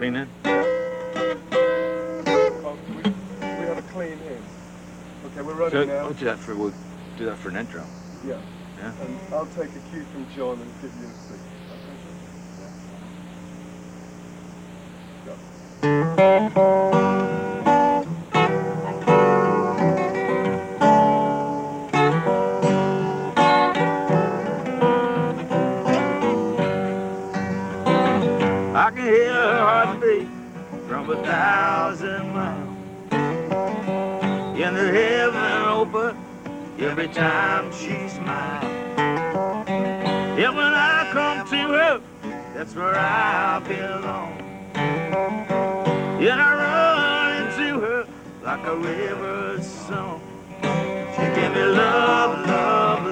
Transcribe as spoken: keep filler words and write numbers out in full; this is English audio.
Clean in? Oh, we, we have a clean in. Okay, we're running So, now. we'll do that for, we'll do that for an intro. Yeah. Yeah? And I'll take a cue from John and give you a seat. Okay? I can hear her heartbeat from a thousand miles. In the heaven open every time she smiles. And when I come to her, that's where I belong. And I run into her like a river song. She gave me love, love,